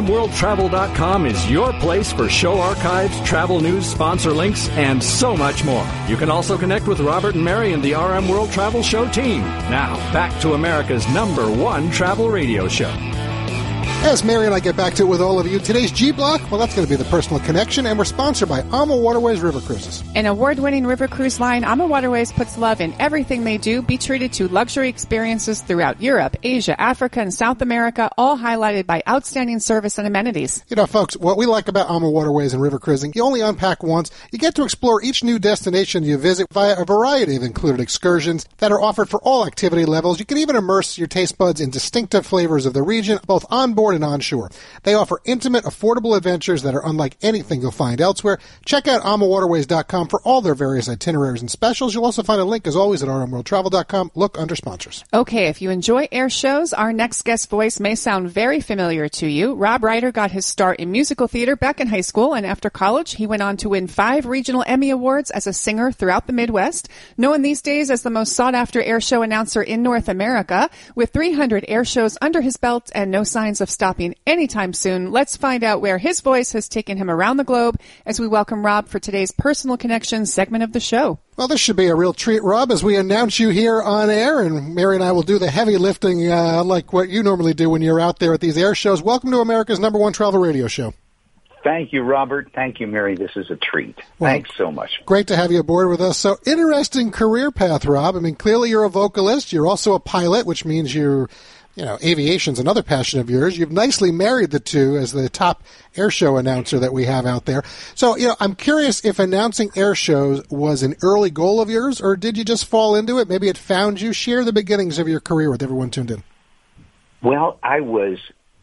rmworldtravel.com is your place for show archives, travel news, sponsor links, and so much more. You can also connect with Robert and Mary and the RM World Travel Show team. Now, back to America's #1 travel radio show. As Mary and I get back to it with all of you, today's G-Block, well, that's going to be the personal connection, and we're sponsored by AMA Waterways River Cruises. An award-winning river cruise line, AMA Waterways puts love in everything they do. Be treated to luxury experiences throughout Europe, Asia, Africa, and South America, all highlighted by outstanding service and amenities. You know, folks, what we like about AMA Waterways and river cruising, you only unpack once. You get to explore each new destination you visit via a variety of included excursions that are offered for all activity levels. You can even immerse your taste buds in distinctive flavors of the region, both on board and onshore. They offer intimate, affordable adventures that are unlike anything you'll find elsewhere. Check out AmaWaterways.com for all their various itineraries and specials. You'll also find a link, as always, at rmworldtravel.com. Look under sponsors. Okay, if you enjoy air shows, our next guest voice may sound very familiar to you. Rob Ryder got his start in musical theater back in high school, and after college, he went on to win 5 regional Emmy Awards as a singer throughout the Midwest. Known these days as the most sought-after air show announcer in North America, with 300 air shows under his belt and no signs of stopping anytime soon, let's find out where his voice has taken him around the globe as we welcome Rob for today's Personal Connection segment of the show. Well, this should be a real treat, Rob, as we announce you here on air, and Mary and I will do the heavy lifting like what you normally do when you're out there at these air shows. Welcome to America's #1 travel radio show. Thank you, Robert. Thank you, Mary. This is a treat. Well, thanks so much. Great to have you aboard with us. So, interesting career path, Rob. I mean, clearly you're a vocalist. You're also a pilot, which means aviation's another passion of yours. You've nicely married the two as the top air show announcer that we have out there. So, I'm curious if announcing air shows was an early goal of yours, or did you just fall into it? Maybe it found you. Share the beginnings of your career with everyone tuned in. Well, I was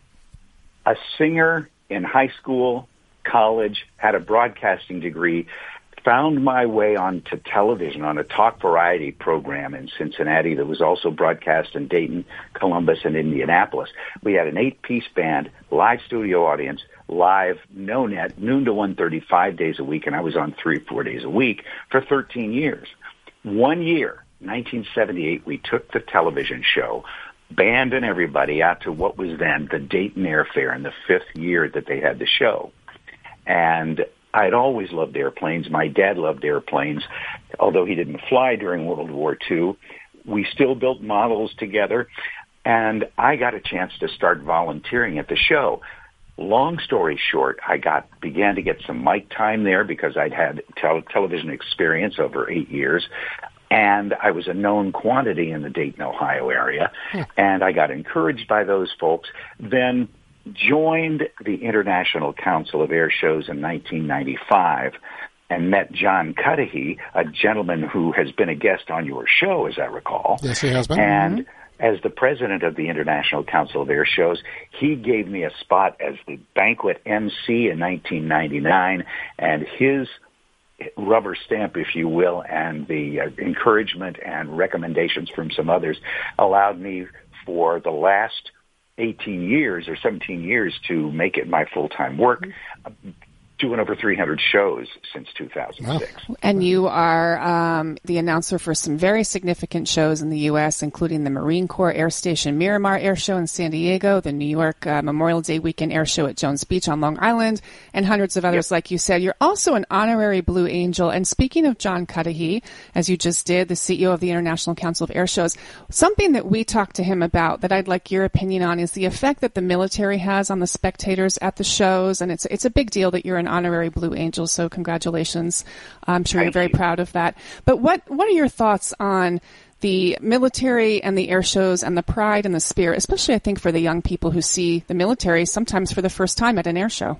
a singer in high school, college, had a broadcasting degree, found my way onto television on a talk variety program in Cincinnati that was also broadcast in Dayton, Columbus, and Indianapolis. We had an 8-piece band, live studio audience, live, no net, noon to 1:30, 5 days a week, and I was on 3 or 4 days a week for 13 years. One year, 1978, we took the television show, band and everybody, out to what was then the Dayton Airfair in the 5th year that they had the show. And I'd always loved airplanes. My dad loved airplanes. Although he didn't fly during World War II, we still built models together, and I got a chance to start volunteering at the show. Long story short, I began to get some mic time there because I'd had television experience over 8 years, and I was a known quantity in the Dayton, Ohio area, and I got encouraged by those folks. Then joined the International Council of Air Shows in 1995 and met John Cudahy, a gentleman who has been a guest on your show, as I recall. Yes, he has been. And as the president of the International Council of Air Shows, he gave me a spot as the banquet MC in 1999, and his rubber stamp, if you will, and the encouragement and recommendations from some others allowed me for the last 18 years or 17 years to make it my full-time work, doing over 300 shows since 2006. Wow. And you are the announcer for some very significant shows in the U.S., including the Marine Corps Air Station Miramar Air Show in San Diego, the New York Memorial Day Weekend Air Show at Jones Beach on Long Island, and hundreds of others, like you said. You're also an honorary Blue Angel. And speaking of John Cudahy, as you just did, the CEO of the International Council of Air Shows, something that we talked to him about that I'd like your opinion on is the effect that the military has on the spectators at the shows. And it's a big deal that you're an honorary Blue Angel, so congratulations. I'm sure you're very proud of that. But what are your thoughts on the military and the air shows and the pride and the spirit, especially I think for the young people who see the military sometimes for the first time at an air show?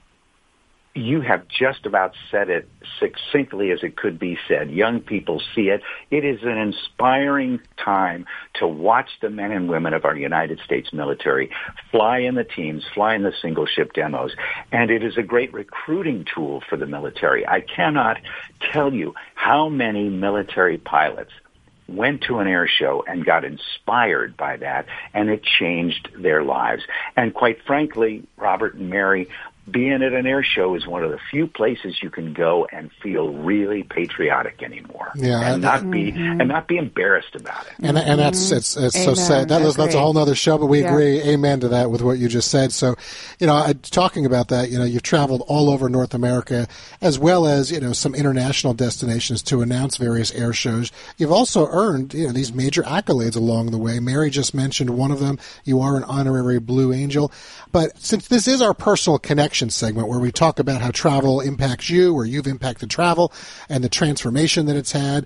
You have just about said it succinctly as it could be said. Young people see it. It is an inspiring time to watch the men and women of our United States military fly in the teams, fly in the single ship demos, and it is a great recruiting tool for the military. I cannot tell you how many military pilots went to an air show and got inspired by that, and it changed their lives. And quite frankly, Robert and Mary, being at an air show is one of the few places you can go and feel really patriotic anymore. more, Yeah, and not be embarrassed about it. And that's so sad. That's a whole other show, but we agree. Amen to that with what you just said. So, talking about that, you've traveled all over North America as well as some international destinations to announce various air shows. You've also earned these major accolades along the way. Mary just mentioned one of them. You are an honorary Blue Angel. But since this is our personal connection segment where we talk about how travel impacts you, or you've impacted travel, and the transformation that it's had,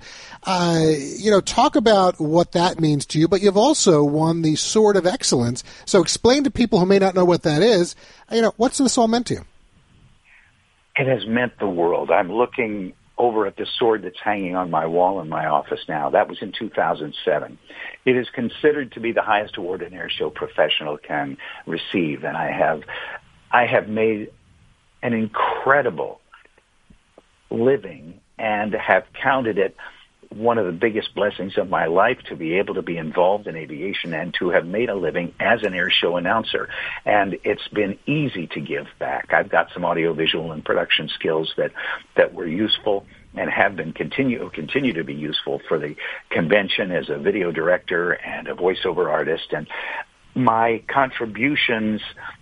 talk about what that means to you. But you've also won the Sword of Excellence. So explain to people who may not know what that is. What's this all meant to you? It has meant the world. I'm looking over at the sword that's hanging on my wall in my office now. That was in 2007. It is considered to be the highest award an airshow professional can receive, and I have made an incredible living and have counted it one of the biggest blessings of my life to be able to be involved in aviation and to have made a living as an airshow announcer. And it's been easy to give back. I've got some audiovisual and production skills that were useful and have been continue to be useful for the convention as a video director and a voiceover artist. And my contributions,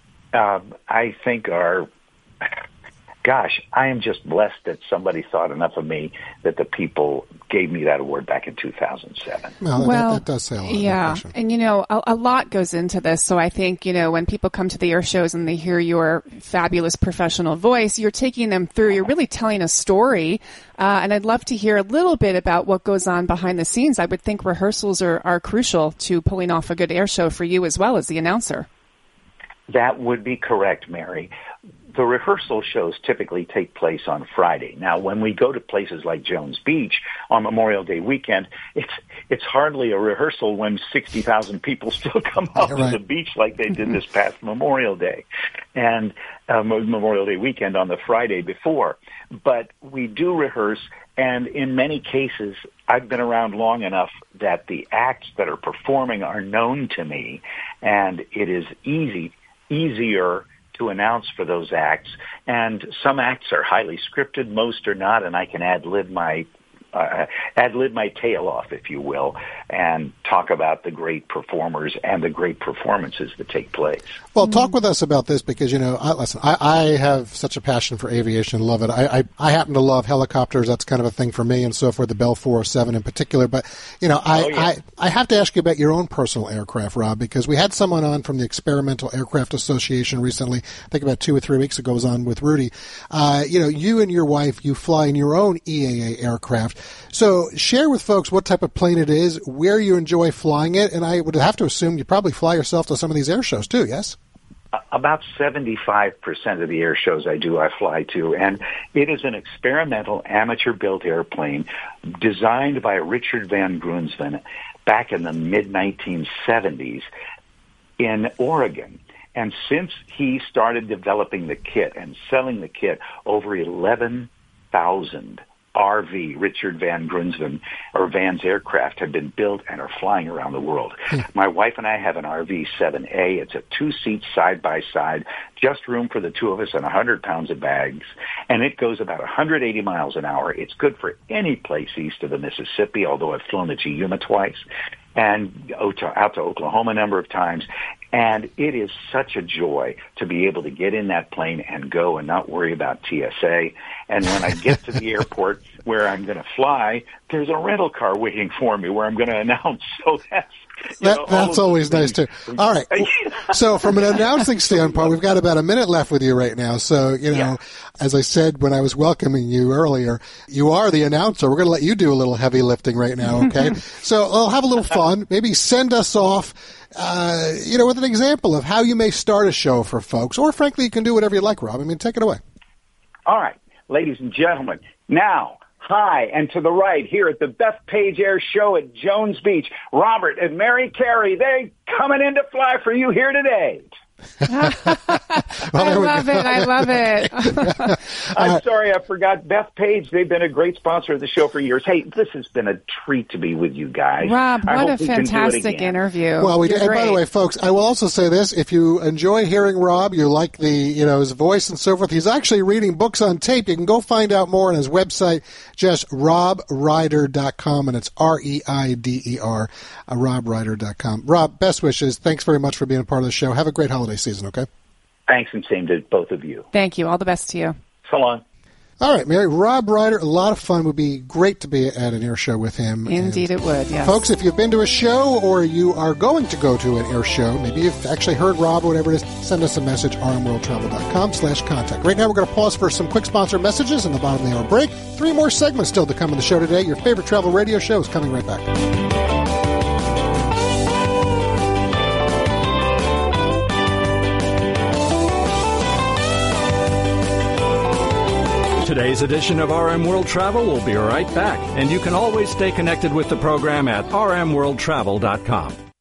I think, are... Gosh, I am just blessed that somebody thought enough of me that the people gave me that award back in 2007. Well, that does say a lot. Yeah, and a lot goes into this. So I think, when people come to the air shows and they hear your fabulous professional voice, you're taking them through, you're really telling a story. And I'd love to hear a little bit about what goes on behind the scenes. I would think rehearsals are crucial to pulling off a good air show for you as well as the announcer. That would be correct, Mary. The rehearsal shows typically take place on Friday. Now, when we go to places like Jones Beach on Memorial Day weekend, it's hardly a rehearsal when 60,000 people still come out to the beach like they did this past Memorial Day and Memorial Day weekend on the Friday before. But we do rehearse, and in many cases, I've been around long enough that the acts that are performing are known to me, and it is easier to announce for those acts. And some acts are highly scripted, most are not, and I can ad-lib my tail off, if you will, and talk about the great performers and the great performances that take place. Well, talk with us about this because, listen, I have such a passion for aviation, love it. I happen to love helicopters. That's kind of a thing for me and so forth, the Bell 407 in particular. But, I have to ask you about your own personal aircraft, Rob, because we had someone on from the Experimental Aircraft Association recently, I think about 2 or 3 weeks ago, was on with Rudy. You and your wife, you fly in your own EAA aircraft. So share with folks what type of plane it is, where you enjoy flying it, and I would have to assume you probably fly yourself to some of these air shows too, yes? About 75% of the air shows I fly to, and it is an experimental amateur-built airplane designed by Richard Van Grunsven back in the mid-1970s in Oregon. And since he started developing the kit and selling the kit, over 11,000 RV, Richard Van Grunsven, or Van's aircraft have been built and are flying around the world. My wife and I have an RV-7A. It's a 2-seat side-by-side, just room for the two of us and 100 pounds of bags. And it goes about 180 miles an hour. It's good for any place east of the Mississippi, although I've flown to Yuma twice and out to Oklahoma a number of times. And it is such a joy to be able to get in that plane and go and not worry about TSA. And when I get to the airport where I'm going to fly, there's a rental car waiting for me where I'm going to announce. So that's always nice too. All right. So from an announcing standpoint, we've got about a minute left with you right now. So, as I said when I was welcoming you earlier, you are the announcer. We're going to let you do a little heavy lifting right now, okay? So I'll have a little fun. Maybe send us off, with an example of how you may start a show for folks. Or, frankly, you can do whatever you like, Rob. I mean, take it away. All right. Ladies and gentlemen, now, hi, and to the right, here at the Bethpage Air Show at Jones Beach, Robert and Mary Carey, they're coming in to fly for you here today. I love it. I'm sorry, I forgot Beth Page. They've been a great sponsor of the show for years. Hey, this has been a treat to be with you guys. Rob, what a fantastic interview. Well, and by the way, folks, I will also say this. If you enjoy hearing Rob, you like his voice and so forth, he's actually reading books on tape. You can go find out more on his website, just robreider.com, and it's REIDER, robreider.com. Rob, best wishes. Thanks very much for being a part of the show. Have a great holiday season, okay? Thanks, and same to both of you. Thank you. All the best to you. So long. All right, Mary. Rob Reider, a lot of fun. Would be great to be at an air show with him. Indeed it would, yes. Folks, if you've been to a show or you are going to go to an air show, maybe you've actually heard Rob or whatever it is, send us a message, rmworldtravel.com/contact. Right now we're going to pause for some quick sponsor messages in the bottom of the hour break. 3 more segments still to come in the show today. Your favorite travel radio show is coming right back. Today's edition of RM World Travel will be right back, and you can always stay connected with the program at rmworldtravel.com.